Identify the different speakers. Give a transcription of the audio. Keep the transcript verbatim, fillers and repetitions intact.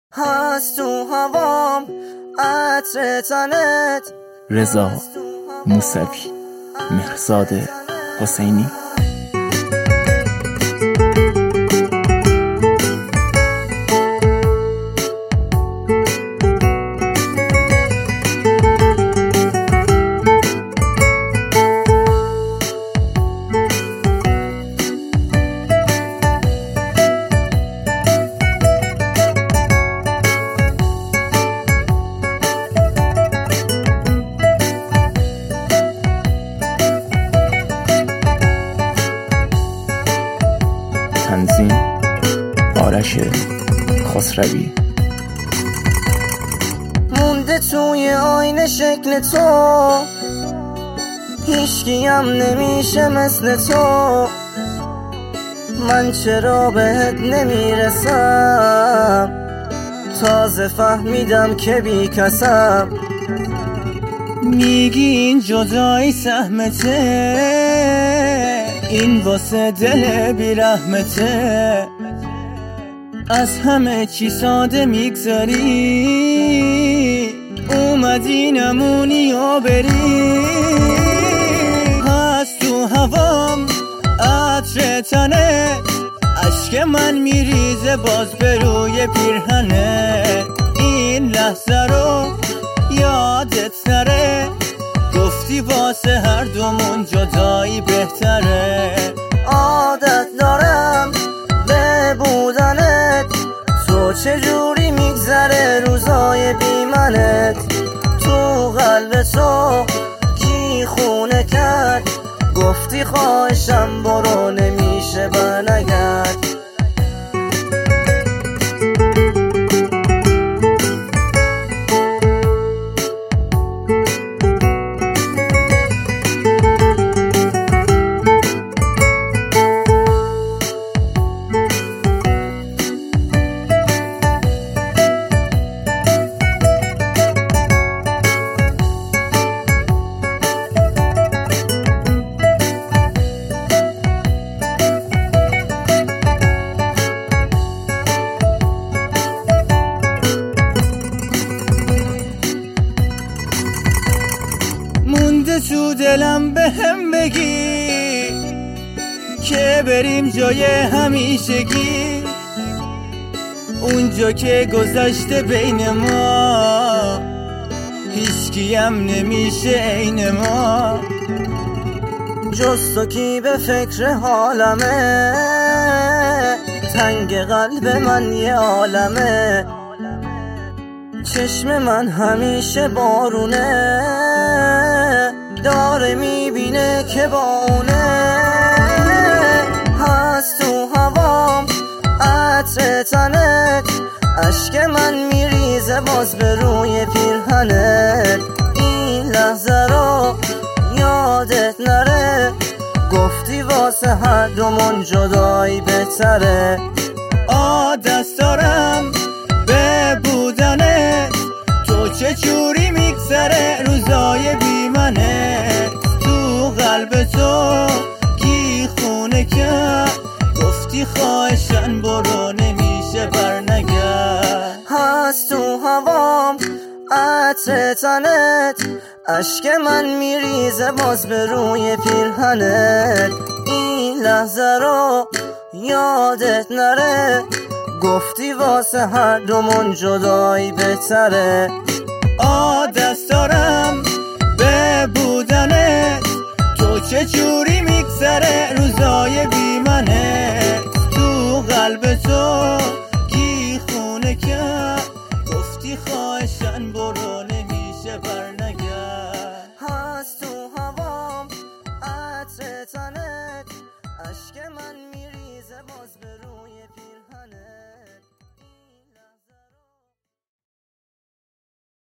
Speaker 1: هست تو هوام عطر تنت.
Speaker 2: رضا موسوی، مهرزاد حسینی. تنظیم آرش خسروی.
Speaker 1: مونده توی آینه شکل تو، هیچکیم نمیشه مثل تو. من چرا بهت نمیرسم، تازه فهمیدم که بی کسم.
Speaker 3: میگی این جدایی سهمته، این واسه دل بی رحمته. از همه چی ساده میگذاری، اومدی نمونی و بری. هست تو هوام عطر تنت، اشک من میریزه باز به روی پیرهنه. این لحظه رو یادت نره، گفتی واسه هر دومون جدایی بهتره.
Speaker 1: عادت دارم به بودنت، تو چجوری میگذره روزای بی منت. تو قلب تو کی خونه کرد، گفتی خواهشم برو نمیشه برنگرد.
Speaker 3: مونده تو دلم به هم بگی که بریم جای همیشگی، اونجا که گذشته بین ما هیچکیم نمیشه عین ما.
Speaker 1: جز تو کی به فکر حالمه، تنگ قلب من یه عالمه. چشم من همیشه بارونه، داره میبینه که با اونه. هست تو هوام عطر تنت، اشک من میریزه باز به روی پیرهنت. این لحظه رو یادت نره، گفتی واسه هر دومون جدایی بهتره.
Speaker 3: عادت دارم به بودنت، تو چجوری میگذره روزای بی منت. تو قلب تو کی خونه کرد، گفتی خواهشن برو نمیشه برنگرد.
Speaker 1: هست تو هوام عطر تنت، اشک من میریزه باز به روی پیرهنت. این لحظه رو یادت نره، گفتی واسه هر دومون جدایی بهتره.
Speaker 3: عادت دارم به بودنت، تو چجوری میگذره روزای بی منت. تو قلب تو کی خونه کرد، گفتی خواهشن برو نمیشه برنگرد.
Speaker 1: هست تو هوام عطر تنت، اشک من میریزه باز به